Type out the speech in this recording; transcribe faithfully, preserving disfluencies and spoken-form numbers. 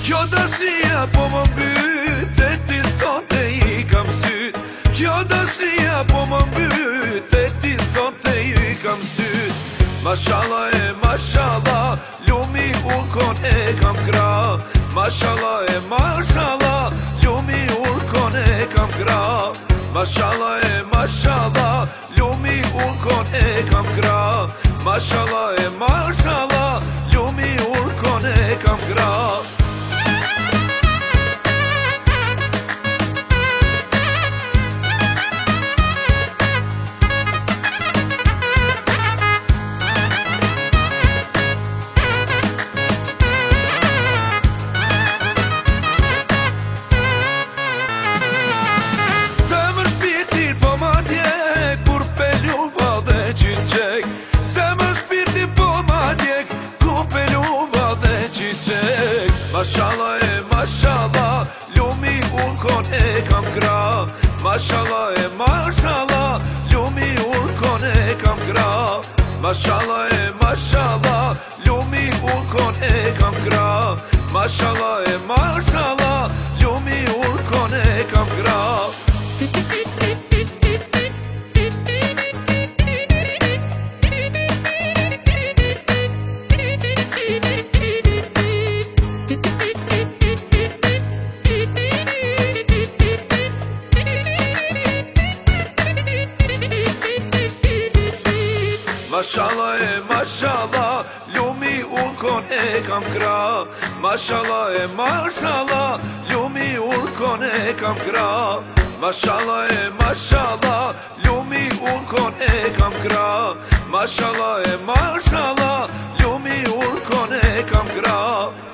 Kjo dashnia po më mbyt e ti sot e i kam syt. Kjo dashnia po më mbyt e ti sot e i kam syt. Mashallah e mashallah, lumi urkon e kam kra. Mashallah e mashallah, lumi urkon e kam kra. Mashallah e mashallah, lumi urkon e kam kra. Mashallah e mashallah, lumi urkon e kam kra. Mashallah e mashallah, lumi urkon e kam kra. Mashallah e mashallah, lumi urkon e kam kra. Mashallah e mashallah, lumi urkon e kam kra. Mashallah e mashallah, lumi urkon e kam kra. Mashallah e mashallah, lumi urkon e kam kra. Mashallah e mashallah, lumi urkon e kam kra. Mashallah e mashallah, lumi urkon e kam kra. Mashallah e mashallah, lumi urkon e kam kra.